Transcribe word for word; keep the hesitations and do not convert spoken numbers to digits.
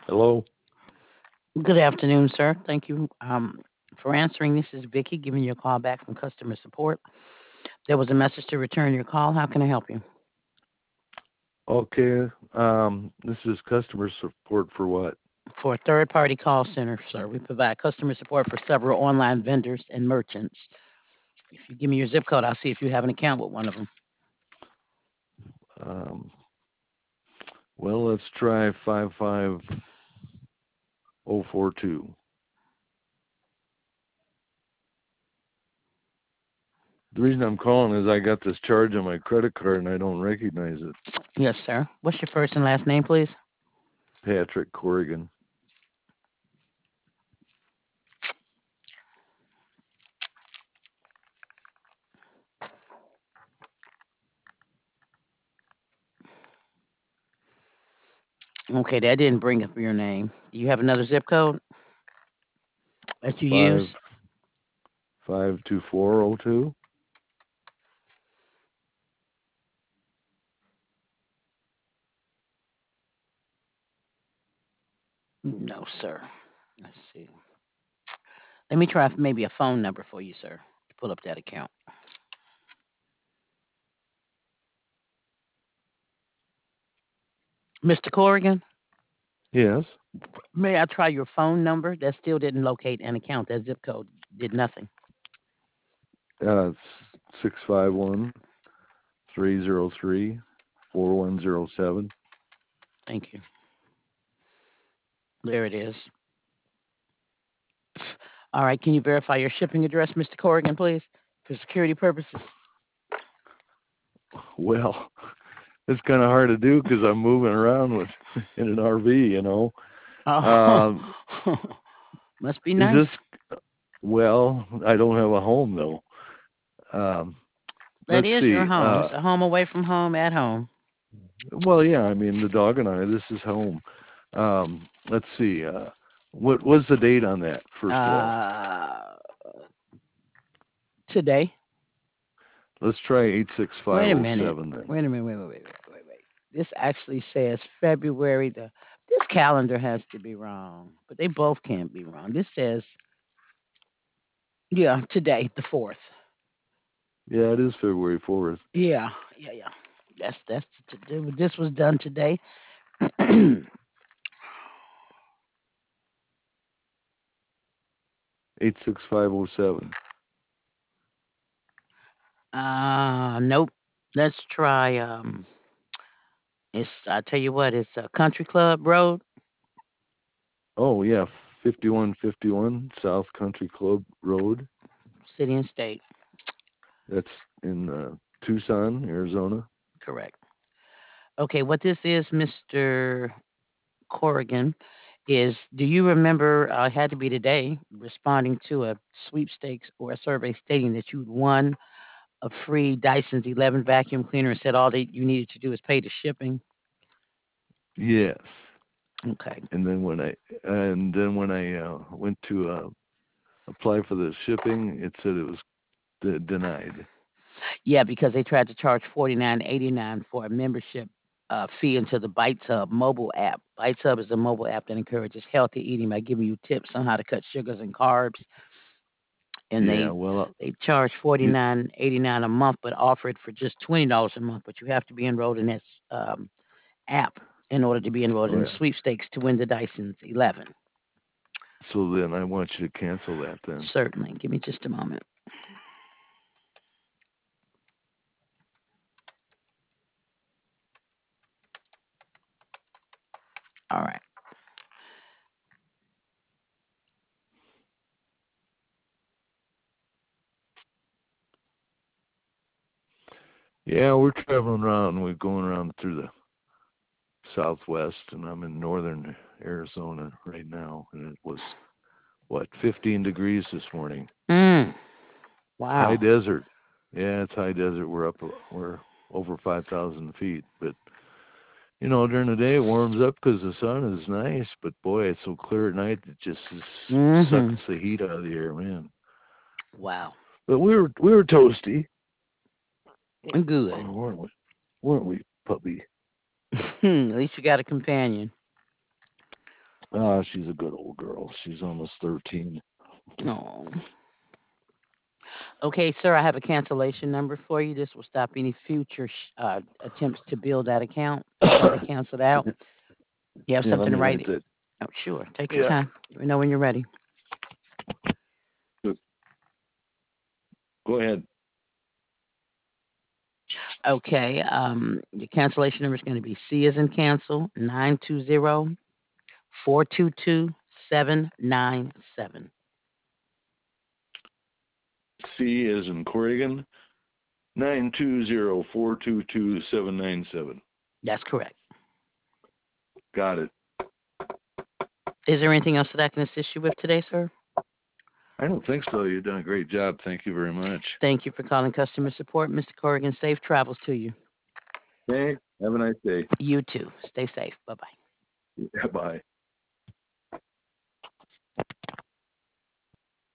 Hello? Good afternoon, sir. Thank you um, for answering. This is Vicky giving you a call back from customer support. There was a message to return your call. How can I help you? Okay. Um, this is customer support for what? For a third party call center, sir, we provide customer support for several online vendors and merchants. If you give me your zip code, I'll see if you have an account with one of them. Um, well, let's try five five zero four two. The reason I'm calling is I got this charge on my credit card and I don't recognize it. Yes, sir. What's your first and last name, please? Patrick Corrigan. Okay, that didn't bring up your name. Do you have another zip code that you Five use? five two four zero two. No, sir. Let's see. Let me try maybe a phone number for you, sir, to pull up that account. mister Corrigan, Yes. may I try your phone number? That still didn't locate an account. That zip code did nothing. Uh, it's six five one three zero three four one zero seven. Thank you. There it is. All right. Can you verify your shipping address, mister Corrigan, please, for security purposes? Well, it's kind of hard to do because I'm moving around with in an R V, you know. Oh, Um, must be is nice. this well? I don't have a home though. Um, That let's is your see. home. Uh, It's a home away from home at home. well, yeah. I mean, the dog and I. This is home. Um, let's see. Uh, what was the date on that? First of all, Uh, today. let's try eight six five Wait a zero minute. seven then. Wait a minute. Wait, wait, wait, wait, wait, wait. This actually says February the. This calendar has to be wrong, but they both can't be wrong. This says, yeah, today, the fourth. Yeah, it is February fourth. Yeah, yeah, yeah. That's that's t- this was done today. uh, Eight six five zero seven. nope. Let's try. Um, it's I tell you what, it's a Country Club Road, Oh yeah, fifty one fifty one South Country Club Road. City and State. That's in uh, Tucson, Arizona. Correct. Okay, what this is, mister Corrigan, is do you remember? Uh, it had to be today, responding to a sweepstakes or a survey stating that you'd won a free Dyson's eleven vacuum cleaner and said all that you needed to do is pay the shipping. Yes. Okay. And then when I and then when I uh, went to uh, apply for the shipping, it said it was de- denied. Yeah, because they tried to charge forty nine eighty nine for a membership uh, fee into the Bites Hub mobile app. Bites Hub is a mobile app that encourages healthy eating by giving you tips on how to cut sugars and carbs. And Yeah, they well, uh, they charge forty you, nine eighty nine a month, but offer it for just twenty dollars a month. But you have to be enrolled in this um, app in order to be enrolled oh in the yeah. sweepstakes to win the Dyson's eleven. So then I want you to cancel that then. Certainly. Give me just a moment. All right. Yeah, we're traveling around. We're going around through the Southwest, and I'm in northern Arizona right now, and it was what fifteen degrees this morning. Mm, It's high wow. desert. Yeah, it's high desert. We're up. We're over five thousand feet, but you know, during the day it warms up because the sun is nice, but boy, it's so clear at night it just is, Mm-hmm. sucks the heat out of the air, man. Wow. But we were we were toasty, Good. or weren't we? Weren't we, puppy? At least you got a companion. Ah, she's a good old girl. She's almost thirteen. Oh. Okay, sir, I have a cancellation number for you. This will stop any future sh- uh, attempts to build that account. It's already canceled out. You have Yeah, let something to me write write it? that. Oh, sure. Take your Yeah. time. Let me know when you're ready. Go ahead. Okay, um, your cancellation number is going to be C as in cancel, nine two zero, four two two, seven nine seven. C is in Corrigan. Nine two zero four two two seven nine seven. That's correct. Got it. Is there anything else that I can assist you with today, sir? I don't think so. You've done a great job. Thank you very much. Thank you for calling customer support. Mister Corrigan, safe travels to you. Thanks. Have a nice day. You too. Stay safe. Bye-bye. Yeah, bye.